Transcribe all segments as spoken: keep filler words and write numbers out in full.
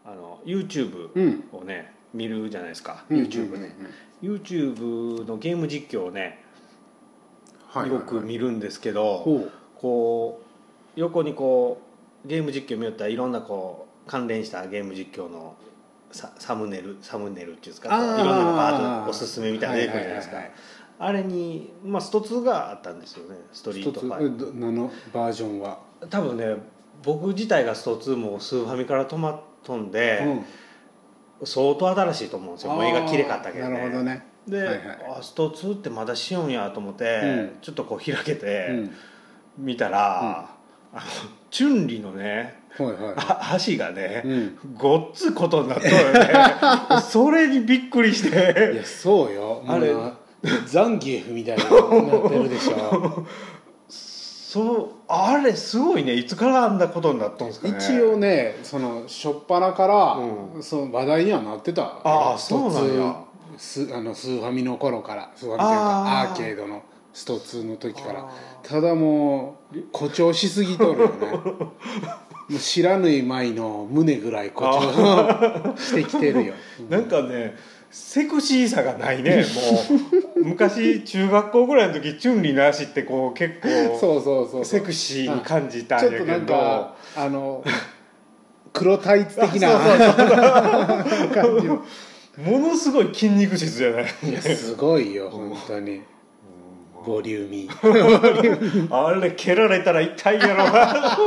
あの YouTube をね、うん、見るじゃないですか、 うん、 YouTube ね、うんうんうん、YouTube のゲーム実況をね、はいはいはい、よく見るんですけど、こう横にこうゲーム実況見よったらいろんなこう関連したゲーム実況のサ, サムネルサムネルっていうんですか、こういろんなのがあとおすすめみたいなの出てくるじゃないですか、はいはいはいはい、あれに、まあ、ストツーがあったんですよね。ストリートファイブのバージョンは多分ね、僕自体がストツーもスーファミから止まっとんで、うん、相当新しいと思うんですよ。もう絵が綺麗かったけどね。 なるほどね。 で、はいはい、あストツーってまだしようんやと思って、うん、ちょっとこう開けて、うん、見たら、うん、あのチュンリのね、はいはい、足がね、うん、ごっつことになっとるよねそれにびっくりしていやそうよ、あれザンギエフみたいになってるでしょそうあれすごいね。いつからあんなことになったんですかね。 一応ね、その初っ端から、うん、その話題にはなってた。 ああそうなんや。 ス, あのスーファミの頃から、スーファミというかアーケードのストツーの時から。ただもう誇張しすぎとるよねもう知らぬい舞の胸ぐらい誇張してきてるよなんかねセクシーさがないね。もう昔中学校ぐらいの時チュンリーの足ってこう結構そうそうそうセクシーに感じたんやけど、ちょっとなんかあの黒タイツ的な感じのものすごい筋肉質じゃない。 いやすごいよ本当にボリューミーあれ蹴られたら痛いやろな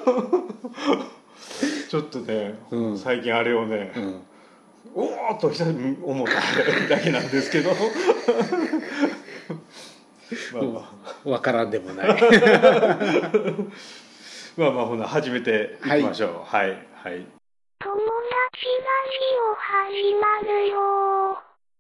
ちょっとね、うん、最近あれをね、うん、おーっと思っただけなんですけどまあまあ分からんでもないまあまあほな始めていきましょう。はいはい、はい、 友達ラジオ始まるよ。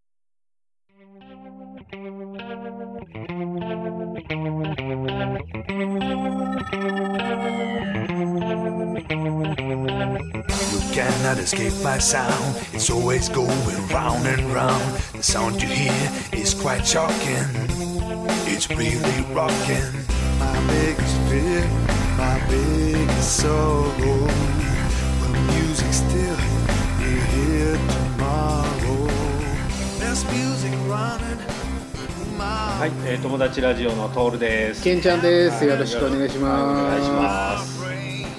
You cannot escape my sound. It's always going round and round. The sound you hear is quite shocking. It's really rocking. My biggest fear, my biggest sorrow. The music still, you hear tomorrow. There's music running. はい、えー、友達ラジオのトールです。 ケンちゃんです。よろしくお願いします。 はい、お願いします。はい、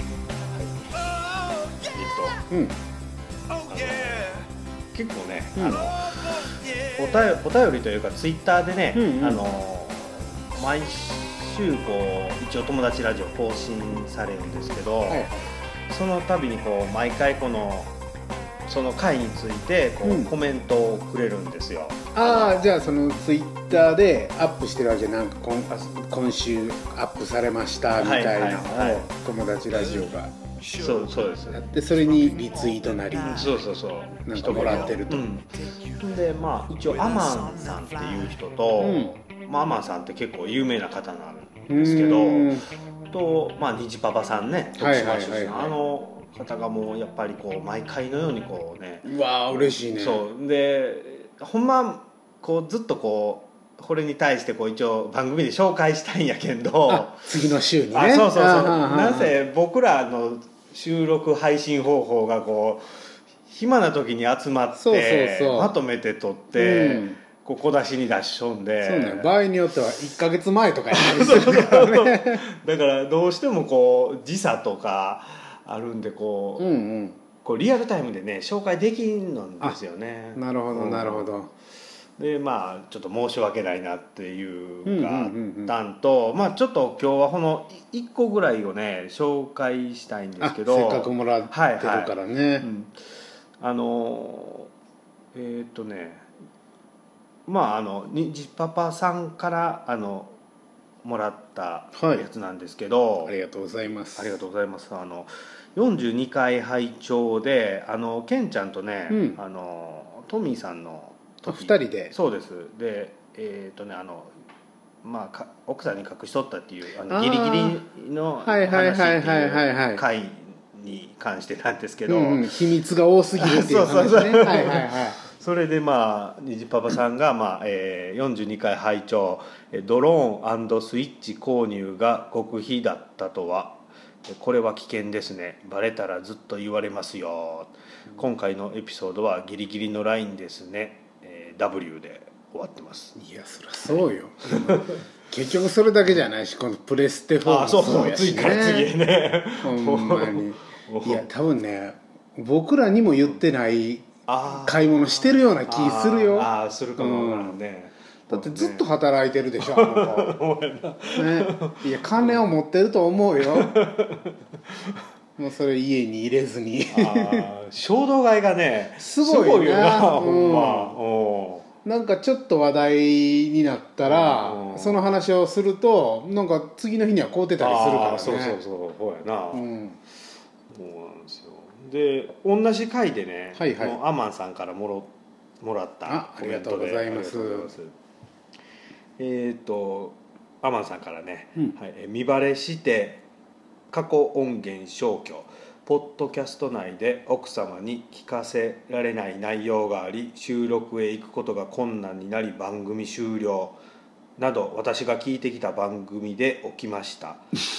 えっと、うん、結構ね、うん、あのおたよお便りというかツイッターでね、うんうん、あの毎週こう一応友達ラジオ更新されるんですけど、はい、その度にこう毎回このその回についてこう、うん、コメントをくれるんですよ。 ああ、じゃあそのツイッターでアップしてるわけなんか 今, 今週アップされましたみたいなのを友達ラジオがそうそうですやってそれにリツイートなりそうそうそうなんかもらってると、うん、 でまあ一応アマンさんっていう人と、うんまあ、アマンさんって結構有名な方なんですけどとまあ虹パパさんね徳島出身、はいはいはいはい、あの方がもうやっぱりこう毎回のようにこうねうわー嬉しいね。 そうでほんまこうずっとこうこれに対してこう一応番組で紹介したいんやけど次の週にねあそうそうそうなぜ僕らの収録配信方法がこう暇な時に集まってそうそうそうまとめて撮って、うん、こう小出しに出しとんでそう、ね、場合によってはいっかげつまえとかやったりするからねだからどうしてもこう時差とかあるんでこう、うんうん、こうリアルタイムでね紹介できんのんですよね。 なるほどなるほど。 でまあちょっと申し訳ないなっていうがあったんと、まあちょっと今日はこのいっこぐらいをね紹介したいんですけどせっかくもらってるからね、はいはいうん、 あのえー、っとねまああのにじパパさんからあのもらったやつなんですけど、 はい、ありがとうございますありがとうございます。あのよんじゅうにかい拝聴であのケンちゃんとね、うん、あのトミーさんのふたりでそうですでえっ、ー、とねあのまあ奥さんに隠しとったっていうあのギリギリの話っていう回に関してなんですけど、 うんうん、秘密が多すぎるっていう話ねはいはいはいそれでまあ虹パパさんが、まあえー、よんじゅうにかい拝聴ドローン&スイッチ購入が極秘だったとはこれは危険ですね、バレたらずっと言われますよ、うん、今回のエピソードはギリギリのラインですね、えー、ダブリュー で終わってます。 いやそりゃそうよ結局それだけじゃないし、今度プレステフォーもそうやしね、次から次へねほんまにいや多分ね僕らにも言ってない買い物してるような気するよ。 ああするかもわからんね、 うん、だってずっと働いてるでしょ、あの子、ね、いや金を持ってると思うよもうそれ家に入れずにあ衝動買いがねすごいよ な, よなほんま、 うん、なんかちょっと話題になったら、うん、その話をするとなんか次の日には買うてたりするからね。 そうそうそうそうやな、うん、そうなんですよ。で同じ回でね、はいはい、アマンさんからもろもらったコメントで、ありがとうございます。えっ、ー、とアマンさんからね、うんはい、見バレして過去音源消去、ポッドキャスト内で奥様に聞かせられない内容があり収録へ行くことが困難になり番組終了など私が聞いてきた番組で起きました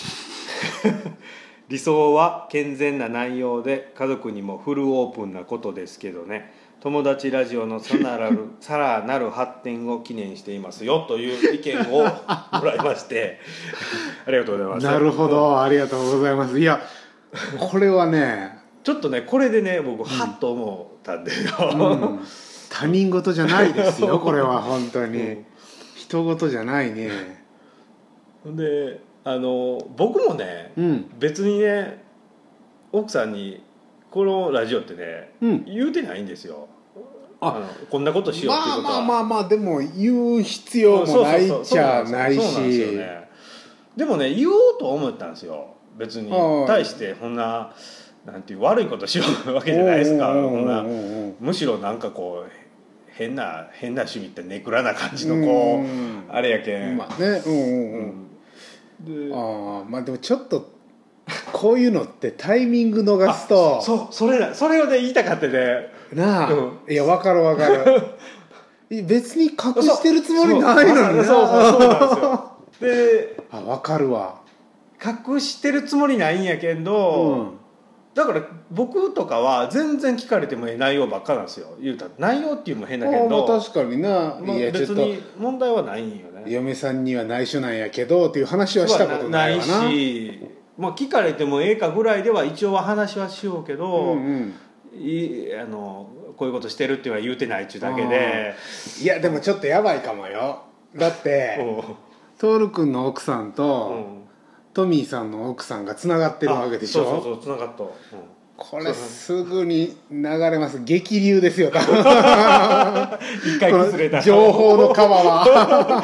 理想は健全な内容で家族にもフルオープンなことですけどね、友達ラジオのさらなるさらなる発展を記念していますよという意見をもらいましてありがとうございます。 なるほど、ありがとうございます。いやこれはねちょっとねこれでね僕ハッと思ったんだよ、うんうん、他人事じゃないですよこれは本当に、うん、人事じゃないね。 であの僕もね、うん、別にね奥さんにこのラジオってね、うん、言うてないんですよ。ああのこんなことしようっていうことはまあまあまあまあでも言う必要もないっちゃないし、 でもね言おうと思ったんですよ。別に対してこんななんていう悪いことしようわけじゃないですか。むしろなんかこう変な変な趣味ってネクラな感じのこうあれやけん。 まあね、うんうんうん。であまあでもちょっとこういうのってタイミング逃すとそうそれそれをね言いたかったね。 なあ、うん、いや分かる分かる別に隠してるつもりないのにな。そうそうそうなんですよ。であ分かるわ。 隠してるつもりないんやけど、うん、だから僕とかは全然聞かれても内容ばっかなんですよ。言うたら内容っていうのも変だけど、 まあ、確かにな、 まあ、別に問題はないんよね。 嫁さんには内緒なんやけどっていう話はしたことないわな。 ないし、まあ、聞かれてもええかぐらいでは一応は話はしようけど、うんうんいあのこういうことしてるっていうのは言うてないっちゅうだけで、 いやでもちょっとやばいかもよ。だって徹君の奥さんと、うんトミーさんの奥さんがつながってるわけでしょ。 そうそうそうつながった、うん、 これすぐに流れます。激流ですよ一回崩れた情報の川は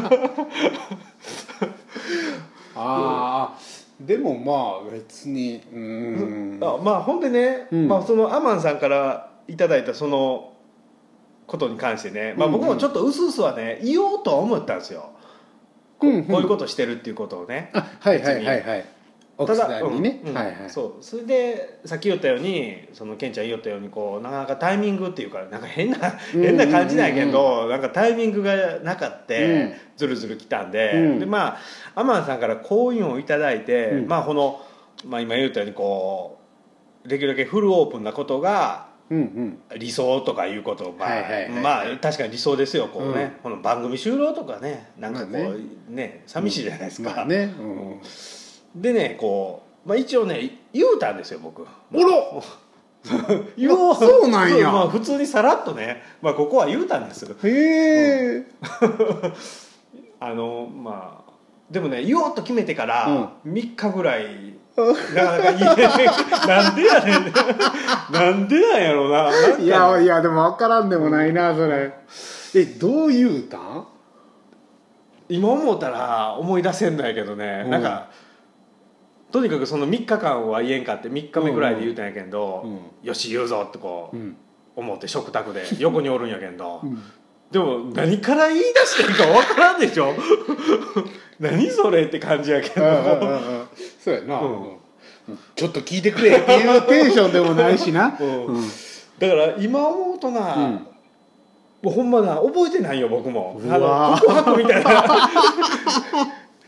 ああでもまあ別にうんあまあほんでね、うんまあ、そのアマンさんからいただいたそのことに関してね、まあ、僕もちょっとうすうすはね言おうとは思ったんですよ。こ, うんうん、こういうことしてるっていうことをね。 あはいはいはいはい。奥さんにね。 うんうんはいはい。そうそれでさっき言ったようにそのケンちゃん言ったようにこうなかなかタイミングっていうかなんか変な変な感じなんやけど、うんうんうん、なんかタイミングがなかって、うん、ずるずる来たんで、うん、でまあアマンさんからこういうのをいただいて、うん、まあこのまあ今言ったようにこうできるだけフルオープンなことが。うんうん、理想とかいうことをまあ、はいはいはいはい、まあ確かに理想ですよこうね、うん、この番組終了とかねなんかこう、まあ、ね, ね寂しいじゃないですか、うんまあねうん、でねこう、まあ、一応ね言うたんですよ僕。 あら言おうそうなんや、 まあ、普通にさらっとね、まあ、ここは言うたんですへえ、うん、 あのまあでもね言おうと決めてからみっかぐらいなかなかいいなんでやねんなんでなんやろうな。なんいやいやでも分からんでもないなそれ。えどう言うたん？ 今思ったら思い出せんのやけどね、うん、なんかとにかくそのみっかかんは言えんかってみっかめぐらいで言うたんやけど、うんうん、よし言うぞってこう、うん、思って食卓で横におるんやけど、うん、でも何から言い出していいか分からんでしょ何それって感じやけどそうやな、うん、ちょっと聞いてくれっていうテンションでもないしな、うんうん、だから今思うとな、うん、もうほんまな覚えてないよ僕もあの告白みたいな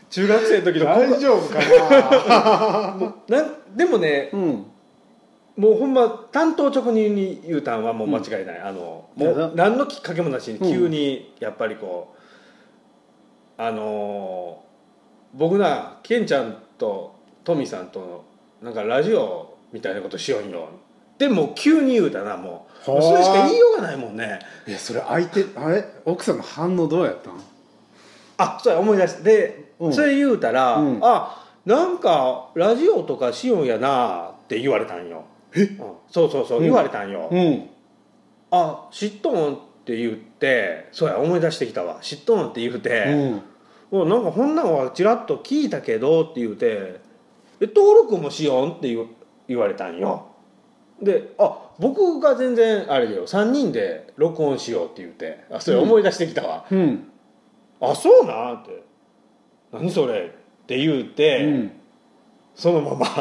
中学生の時の大丈夫かななでもね、うん、もうほんま単刀直入に言うたんはもう間違いない、うん、あのもう何のきっかけもなしに急にやっぱりこう、うん、あの僕なケンちゃんとトミさんとなんかラジオみたいなことしようよでも急に言うたなもうそれしか言いようがないもんね。 いやそれ相手あれ奥さんの反応どうやったん？ あそうや思い出してで、うん、それ言うたら、うん、あなんかラジオとかしようやなって言われたんよ。 え、うん、 そうそうそう、うん、言われたんよ、うん、あ知っとんって言ってそうや思い出してきたわ知っとんって言うて、うん、なんかこんなんはちらっと聞いたけどって言うて登録もしよんって言う言われたんよ。であ僕が全然あれだよさんにんで録音しようって言うてあそれ思い出してきたわ、うん、あそうなって何それって言うて、うん、そのまま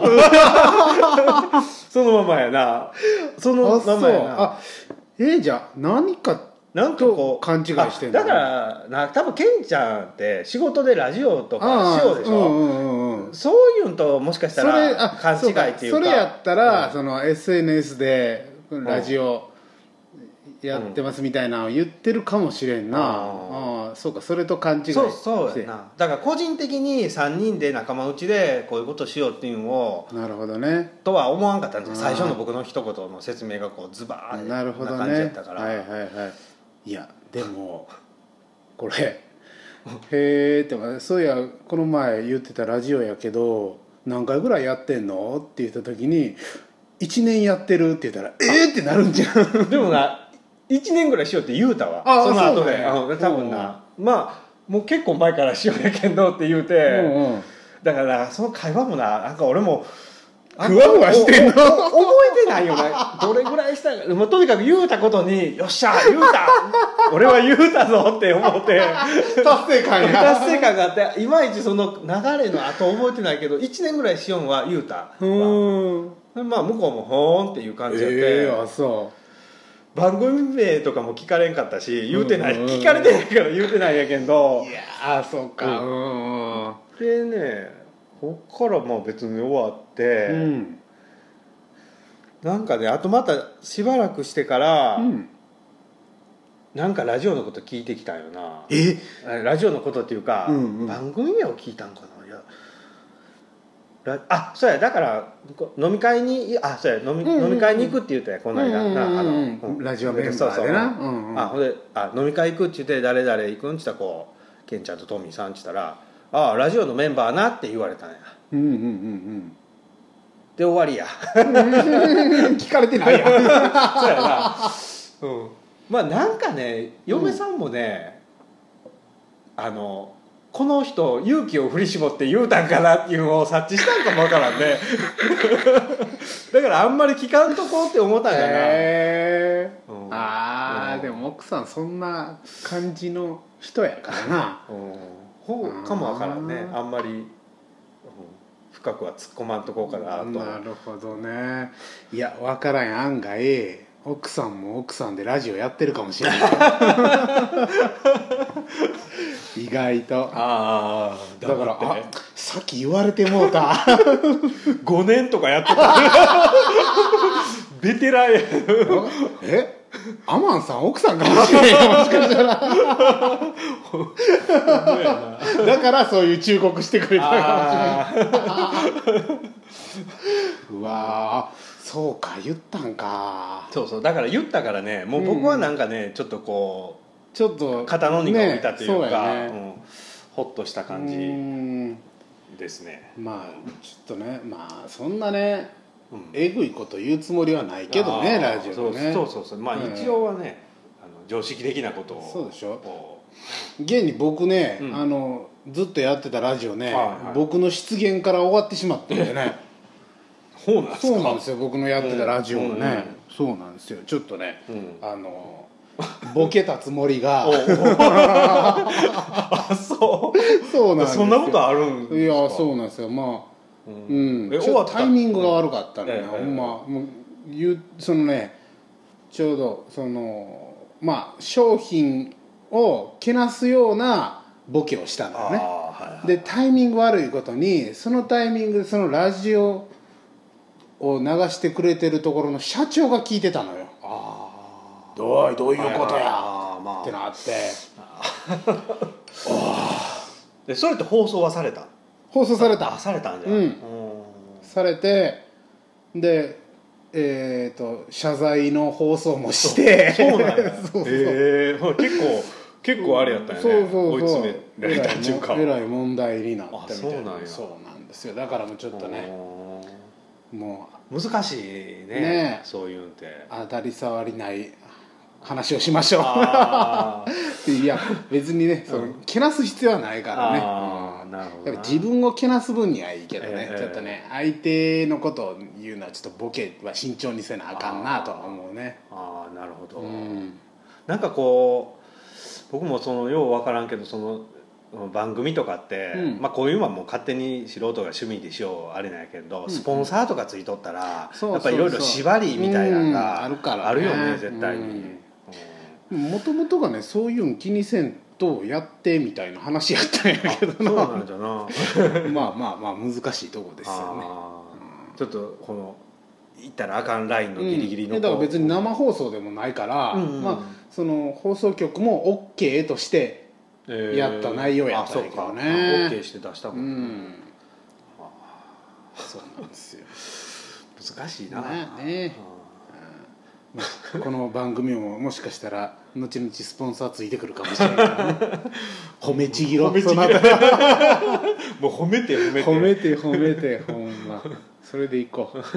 そのままやなそのままやなあえー、じゃあ何かなんかこう勘違いしてんだからな多分ケンちゃんって仕事でラジオとかしようでしょ、うんうんうん、そういうのともしかしたら勘違いっていうかそれやったら、うん、その エスエヌエス でラジオやってますみたいなのを言ってるかもしれんな、うん、ああそうかそれと勘違いしてそうそうやなだから個人的にさんにんで仲間内でこういうことしようっていうのをなるほどねとは思わんかったんですよ最初の僕の一言の説明がこうズバーな感じだったから、 はいはいはいいやでもこれへえってそういやこの前言ってたラジオやけど何回ぐらいやってんのって言った時にいちねんやってるって言ったらえーってなるんじゃんでもないちねんぐらいしようって言うたわあその後で、ね、多分な、うん、まあもう結構前からしようやけんどって言うて、うんうん、だからその会話もななんか俺もふわふわしてんの覚えてないよねどれぐらいしたかもうとにかく言うたことによっしゃ言うた俺は言うたぞって思って達成感が達成感があっていまいちその流れの後覚えてないけどいちねんぐらいしよんは言うたうんまあ向こうもほーんっていう感じやって、 えー、あそう番組名とかも聞かれんかったし言うてない、うんうん、聞かれてないから言うてないやけどいやーそうか、うんうん、でねこっからまあ別に終わって、うん、なんかねあとまたしばらくしてから、うん、なんかラジオのこと聞いてきたんよなえラジオのことっていうか、うんうん、番組名を聞いたんかないやあそうやだから飲み会にあそうや飲み、うんうんうん、飲み会に行くって言ったやこの間、うんうんうん、あの、 うん、ラジオメンバーでなうんうん、あほんであ飲み会行くって言って誰々行くんって言ったらこうケンちゃんとトミーさんって言ったらああラジオのメンバーなって言われたんやうんうんうんうんで終わりや聞かれてないやそうやな、うん、まあなんかね嫁さんもね、うん、あのこの人勇気を振り絞って言うたんかなっていうのを察知したんかもわからんねだからあんまり聞かんとこうって思ったんやなへえ、うん、ああ、うん、でも奥さんそんな感じの人やからな、 うんほうかもわからんねあんまり、うん、深くは突っ込まんとこうかなとなるほどねいやわからん案外奥さんも奥さんでラジオやってるかもしれない意外とああだからあさっき言われてもうたごねんとかやってたベテランやえアマンさん奥さんかもしれないもしかしたらだからそういう忠告してくれたかもしれないうわそうか言ったんかそうそうだから言ったからねもう僕はなんかね、うん、ちょっとこうちょっと肩の荷が下りたというか、ねうねうん、ほっとした感じですねまあちょっとねまあそんなねうん、えぐいこと言うつもりはないけどねラジオねそうそうそうまあ一応はね、うん、あの常識的なことをそうでしょ現に僕ね、うん、あのずっとやってたラジオね、はいはい、僕の出現から終わってしまってんでねそうなんですかそうなんですよ僕のやってたラジオもね、うんうん、そうなんですよちょっとね、うん、あのボケたつもりがあそうそうなんですよそんなことあるんですかいやそうなんですよまあうん、ちょっとタイミングが悪かったのね、ほんまもう言うそのねちょうどそのまあ商品をけなすようなボケをしたのよね、 はいはい、 でタイミング悪いことにそのタイミングでそのラジオを流してくれてるところの社長が聞いてたのよ。あどうどういうことや、まあ、ってなってでそれって放送はされた放送されたあされたんじゃん、 うん、されてでえー、と謝罪の放送もしてそうなんやそうそう、えー、結構結構あれやったよね。 そうそうそう追い詰められたっていうかえらい問題になったみたいな。 そうなんやそうなんですよ。だからもうちょっとねもう難しい ね, ねそういうんって当たり障りない話をしましょういや別にね、うん、そのけなす必要はないからね、 あ、うん、なるほどな。 自分をけなす分にはいいけどね、 えー、 ちょっとね相手のことを言うのはちょっとボケは慎重にせなあかんなとは思うね。 ああなるほど、 うん、 なんかこう僕もそのよう分からんけどその番組とかって、うんまあ、こういうのはもう勝手に素人が趣味でしようあれなんやけど、うん、スポンサーとかついとったら、うん、やっぱりいろいろ縛りみたいなのがあるから、ね、あるよね絶対に。 もともとがねそういうの気にせんとやってみたいな話やったんやけどな。 そうなんじゃなまあまあまあ難しいとこですよね、 うん、ちょっとこの言ったらあかんラインのギリギリの、うん、 だから別に生放送でもないから、うんうん、まあ、その放送局も OK としてやった内容やったんやけどね、 えー、OK して出したもん、ね、うん、 そうなんですよ難しいな、 ねね、まあ、この番組ももしかしたら後々スポンサーついてくるかもしれないからね褒めちぎろ褒めちぎろもう褒めて褒めて褒めて褒めてほんまそれでいこういや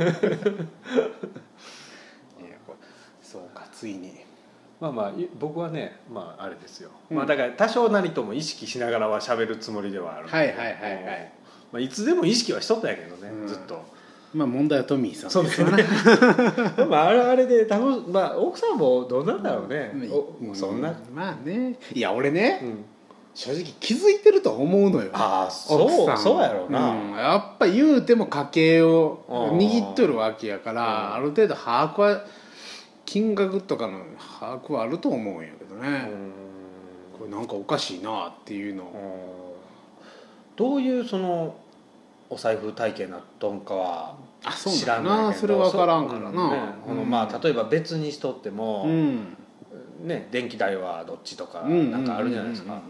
そうかついにまあまあ僕はねまああれですよ、うん、まあだから多少なりとも意識しながらは喋るつもりではあるはいはいはいはいまあ、いつでも意識はしとったんやけどね、うん、ずっとまあ問題はトミーさんですよねまああれあれで多分、まあ、奥さんもどうなんだろうね、 うん、 そんなまあねいや俺ね、うん、正直気づいてると思うのよ。 ああそうそうやろうな、 うん、やっぱ言うても家計を握っとるわけやからある程度把握は金額とかの把握はあると思うんやけどね、これなんかおかしいなっていうのをどういうそのお財布体系などんかは知らないけどそれ分からんからな、ねうん、まあ例えば別にしとっても、うんね、電気代はどっちとかなんかあるじゃないですか。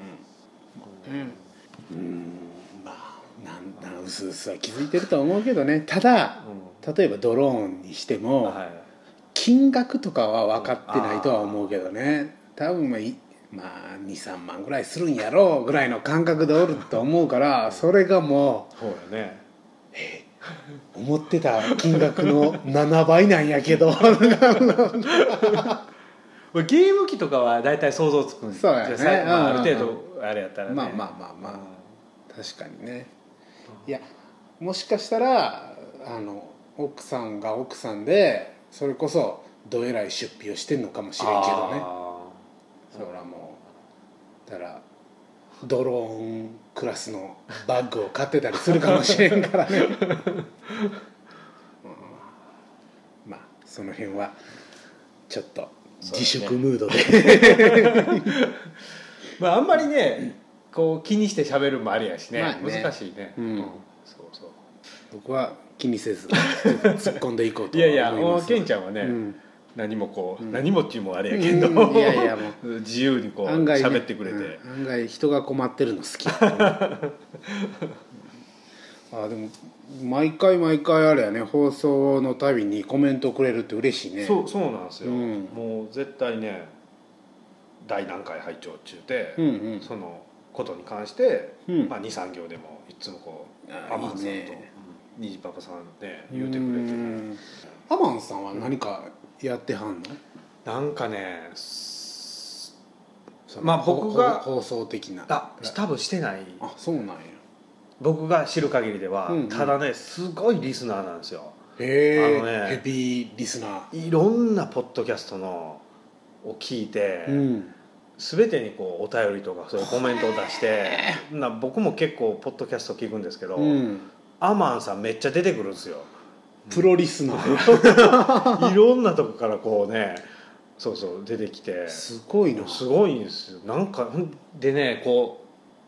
まあなんなんうすうすは気づいてるとは思うけどね。ただ、うん、例えばドローンにしても、はい、金額とかは分かってないとは思うけどね。多分まあいまあ、にさんまんぐらいするんやろうぐらいの感覚でおると思うからそれがもうそうやねえ思ってた金額のななばいなんやけどゲーム機とかはだいたい想像つくんですそうやね、 まあ、ある程度あれやったらねまあまあまあまあ、うん、確かにねいやもしかしたらあの奥さんが奥さんでそれこそどえらい出費をしてんのかもしれんけどねそれはもうだからドローンクラスのバッグを買ってたりするかもしれんからね、うん、まあその辺はちょっと自粛ムードで、ね、 まああんまりねこう気にして喋るもありやしね、まあ、ね難しいね、うんうん、そうそう僕は気にせず突っ込んでいこうと思いますいやいやケンちゃんはね、うん何もこう、うん、何もっていうもあれやけど、 うん、いやいやもう自由にこう喋ってくれて、 うん、案外人が困ってるの好きあでも毎回毎回あれやね放送のたびにコメントくれるって嬉しいね。 そうそうなんですよ、うん、もう絶対ね第何回拝聴中で、うんうん、そのことに関して、うんまあ、にさん行でもいつもこうアマンさんとにじパパさんね言うてくれて、ね、 アマンさんは何かやってはんの？ なんかねまあ僕が放送的なあ多分してない。 あそうなんや。 僕が知る限りでは、うんうん、ただねすごいリスナーなんですよ。 へえ、あのね、ヘビーリスナーいろんなポッドキャストのを聞いて、うん、全てにこうお便りとかそういうコメントを出してな僕も結構ポッドキャスト聞くんですけど、うん、アマンさんめっちゃ出てくるんですよ。 プロリスナーいろんなとこからこうねそうそう出てきてすごいなすごいんですよ。なんかでねこう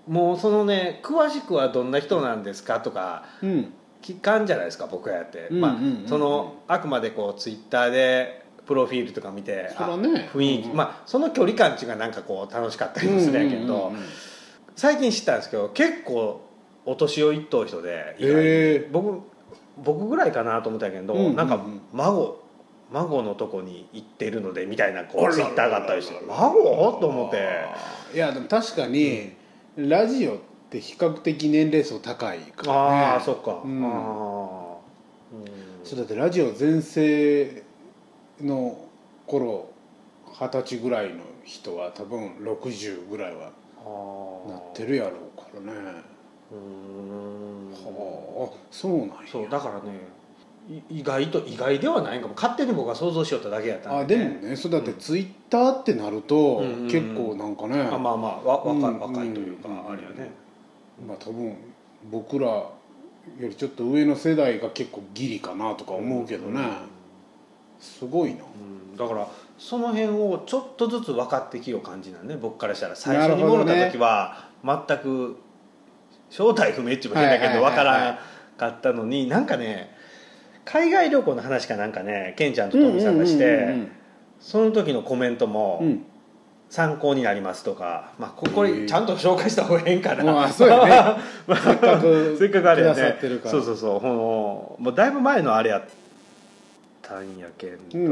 もうそのね詳しくはどんな人なんですかとか、 うん、 聞かんじゃないですか僕やって、まあそのあくまでこうツイッターでプロフィールとか見て、 そら、ね、 雰囲気、うん、まあその距離感っていうのがなんかこう楽しかったりもするんやけど、うんうんうんうん、最近知ったんですけど結構お年をいっとう人で意外に、えー、僕僕ぐらいかなと思ったけど、うんうんうん、なんか孫孫のとこに行ってるのでみたいなこうツイッターがあったりして孫と思って、 いやでも確かに、うん、ラジオって比較的年齢層高いからね。 ああそっか、うん、あ、うん、 そうだってラジオ全盛の頃二十歳ぐらいの人は多分ろくじゅうぐらいはなってるやろうからね。うーん、はあ、そうなんや。 そうだからね意外と意外ではないかも、勝手に僕は想像しよっただけやったんで、ね、 あでもねそうだってツイッターってなると、うん、結構なんかね、 あまあまあわ若い、うん、若いというか、うん、あれやね、 まあ多分僕らよりちょっと上の世代が結構ギリかなとか思うけどね、うん、すごいな、 うん、だからその辺をちょっとずつ分かってきよう感じなんね僕からしたら。最初にもろた時は全く正体不明っていうか変だけど分からなかったのに、なんかね海外旅行の話かなんかねケンちゃんとトミさんがして、うんうんうんうん、その時のコメントも、うん、参考になりますとか、まあ、ここにちゃんと紹介した方がいいんかな、 まあ、そうやねせっかくせっかくあれやねそうそうそう、もうだいぶ前のあれやったんやけど、うんうん、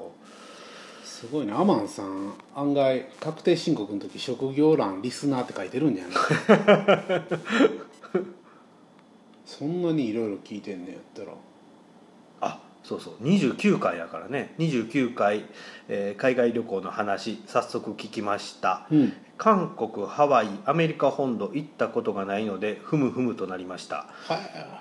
すごいね。アマンさん案外確定申告の時職業欄リスナーって書いてるんじゃないそんなにいろいろ聞いてんねやったら。 あそうそうにじゅうきゅうかいやからねにじゅうきゅうかい、えー、海外旅行の話早速聞きました、うん、韓国ハワイアメリカ本土行ったことがないのでふむふむとなりました、はい、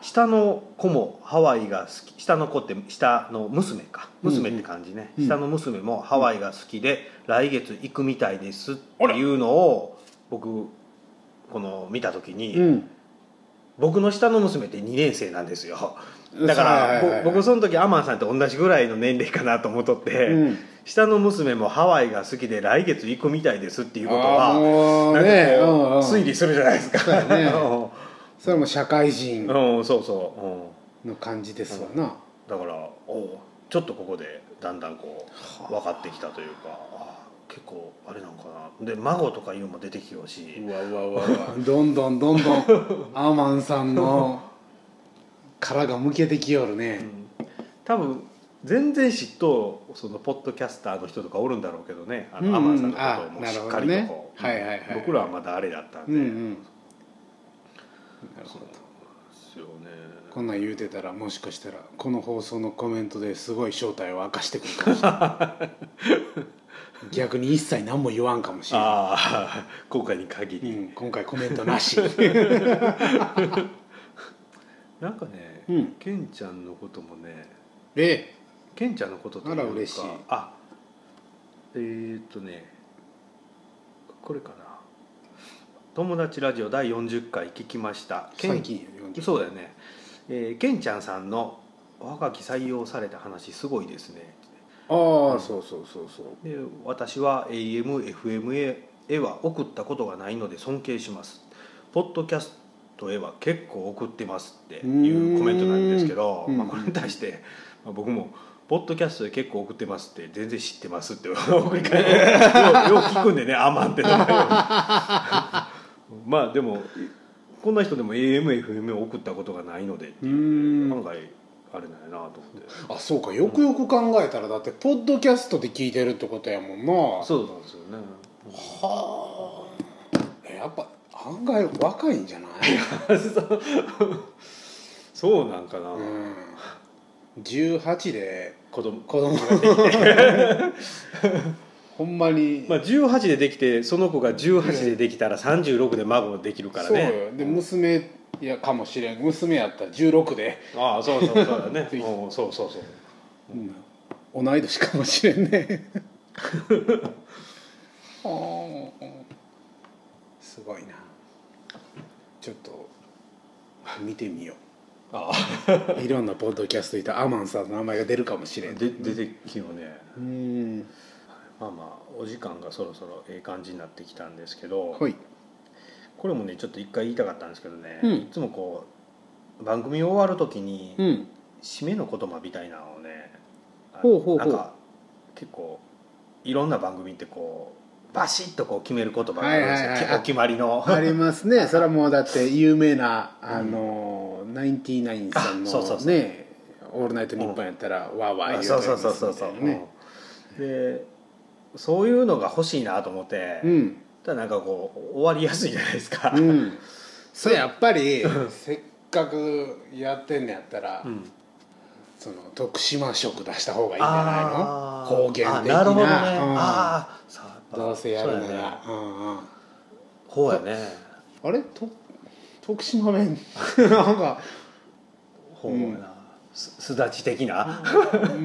下の子もハワイが好き、下の子って下の娘か娘って感じね、うんうん、下の娘もハワイが好きで、うん、来月行くみたいですっていうのを僕この見た時に、うん、僕の下の娘ってにねんせいなんですよ。だから、はいはいはい、僕その時アマンさんと同じぐらいの年齢かなと思っとって、うん、下の娘もハワイが好きで来月行くみたいですっていうことはなんかこう、ね、推理するじゃないですか。そうやねそれも社会人の感じですわな、うん、 だからおちょっとここでだんだんこう分かってきたというか、結構あれなんかな。で孫とかいうのも出てきようし、 うわうわうわどんどんどんどんアマンさんの殻がむけてきよるね、 うん、多分全然知っとそのポッドキャスターの人とかおるんだろうけどね、あの、うん、アマンさんのことをもしっかりとこう、ねはいはいはい、僕らはまだあれだったんで、うんうん、なるほどですよね。こんなん言うてたらもしかしたらこの放送のコメントですごい正体を明かしてくるかもしれない逆に一切何も言わんかもしれない。ああ今回に限り、 うん、今回コメントなしなんかね、うん、ケンちゃんのこともねえケンちゃんのことというか、あら嬉しい。あえー、っとねこれかな、友達ラジオだいよんじゅっかい聞きました。 最近よんじゅっかいそうだよね、えー、ケンちゃんさんのおはがき採用された話すごいですね。 ああ、うん、そうそうそうそうで私は エーエム、エフエム へは送ったことがないので尊敬します。ポッドキャストへは結構送ってますっていうコメントなんですけど、まあ、これに対して、まあ、僕もポッドキャストで結構送ってますって全然知ってますって送り返ようよう聞くんでね、アマンってまあでもこんな人でも エーエム、エフエム を送ったことがないのでっていう案外あれなんやなと思って。 あ、そうか、よくよく考えたらだってポッドキャストで聞いてるってことやもんな。 そうなんですよね。 はあ、やっぱ案外若いんじゃないそうなんかな、うん、 じゅうはちで子供子供ができてほんまに、 まあ、じゅうはちでできてその子がじゅうはちでできたらさんじゅうろくで孫もできるからね。 そうよ。で娘やかもしれん、娘やったらじゅうろくで、 ああそうそうそうだねそうそうそう、 うん、同い年かもしれんねはあ、すごいな。ちょっと見てみよう。ああいろんなポッドキャストいたアマンさんの名前が出るかもしれん。 で出てきよね。うん、まあまあお時間がそろそろええ感じになってきたんですけど、はい、 これもねちょっと一回言いたかったんですけどね、 うん、 いつもこう番組終わる時に、 うん、 締めの言葉みたいなのをね、 ほうほうほう、 なんか結構いろんな番組ってこうバシッとこう決める言葉があるんですよ、はいはいはい、お決まりのありますね。それはもうだって有名なあの、うん、ナインティナインさんのそうそうそうねオールナイトニッポンやったら、うん、わーわー言うてますそうそうそうそう、ね、でそういうのが欲しいなと思って、うん、ただなんかこう終わりやすいじゃないですか、うん、 それやっぱりせっかくやってんのやったら、うん、その徳島色出した方がいいんじゃないの？方言的な。 なるほどね、うん、 あどうせやるなら、うんうん、 こうやね。 あれと徳島弁なんかほうやな、うん、す, すだち的なうん、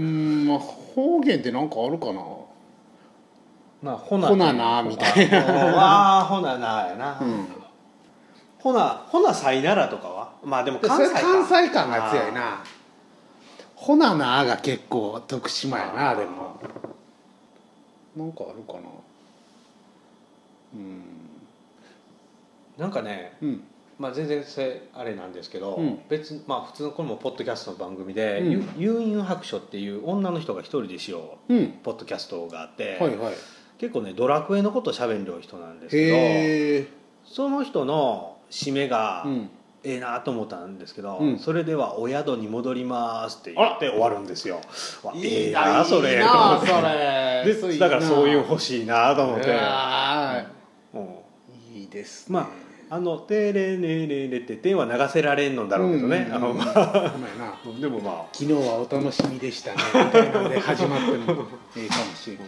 まあ、方言ってなんかあるかな。 まあ、ほなほななみたいなああほななやな、うん、ほなほなさいならとかはまあでも関西か関西感が強いな。ほななが結構徳島やな。でもなんかあるかな。うんなんかね、うんまあ、全然せあれなんですけど、うん、別まあ普通のこれもポッドキャストの番組で、うん、ユーイン白書っていう女の人が一人でしよう、うん、ポッドキャストがあって、はいはい、結構ねドラクエのこと喋る人なんですけど、その人の締めが、うん、ええなと思ったんですけど、うん、それではお宿に戻りますって言って終わるんれよ。ええなそれいいなそれでだからそういう欲しいなと思って、 うん、いいですね。 まああのテレレレレって点は流せられんのだろうけどね、うんうんうん、あのまあでもまあ昨日はお楽しみでしたねみたいなので始まってもいいかもしれない。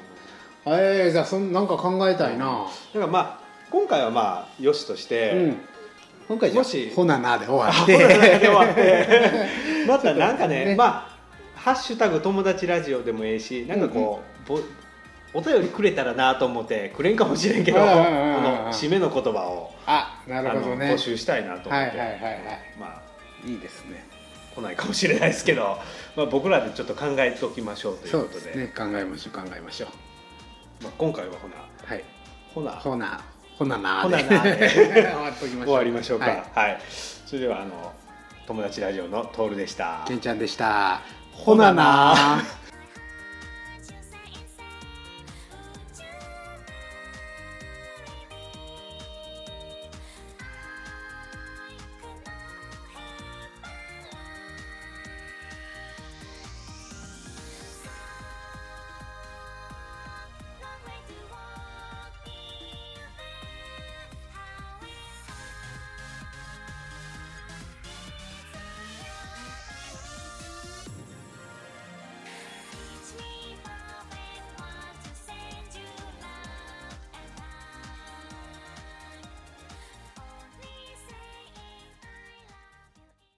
えー、じゃあそんなんか考えたいな、うん、だからまあ今回はまあよしとして、うん、 今回じゃもしほななで終わってで終わってまたなんかね、ねまあハッシュタグ友達ラジオでもええしなんかこう、うんうんお便りくれたらなと思ってくれんかもしれんけどこの締めの言葉をあなるほど、ね、 募集したいなと思って、はいはいはいはい、 まあいいですね。 来ないかもしれないですけど、まあ、僕らでちょっと考えておきましょうということで、 そうですね考えましょう考えましょう、 まあ、今回はほな、 はい、 ほなほなほななほななで終わりましょうか、はいはい、それではあの友達ラジオのトールでした。 けんちゃんでした。ほなな